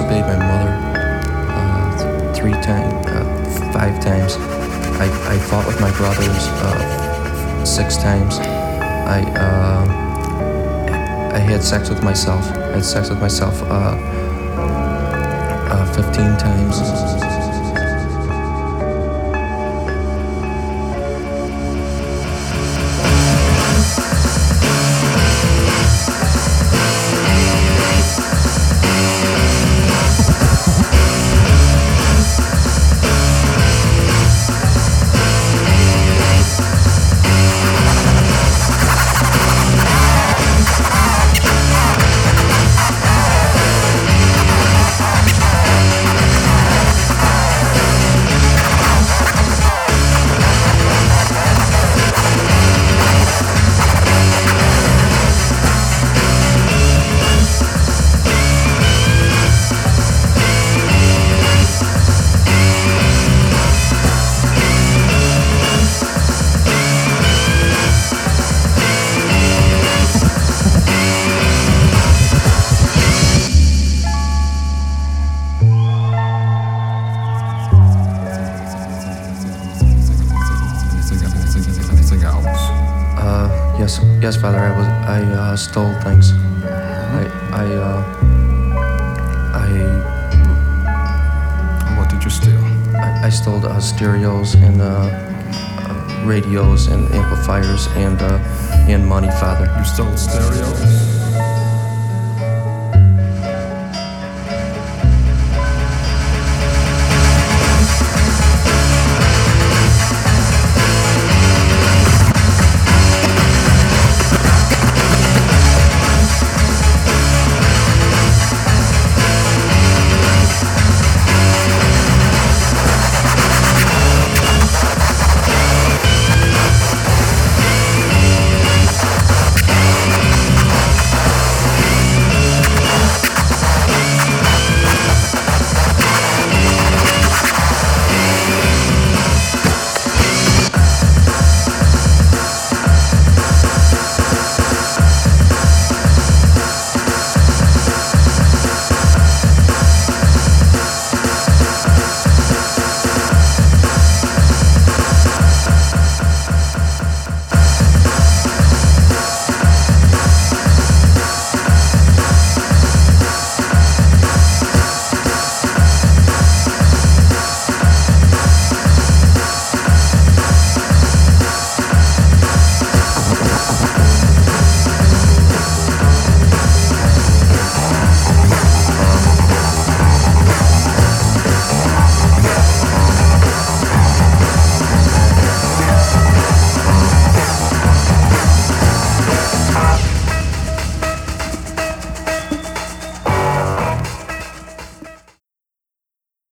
disobeyed my mother 5 times. I fought with my brothers 6 times. I had sex with myself. I had sex with myself 15 times. Yes, Father. I stole things. What did you steal? I stole stereos and radios and amplifiers and money, Father. You stole stereos?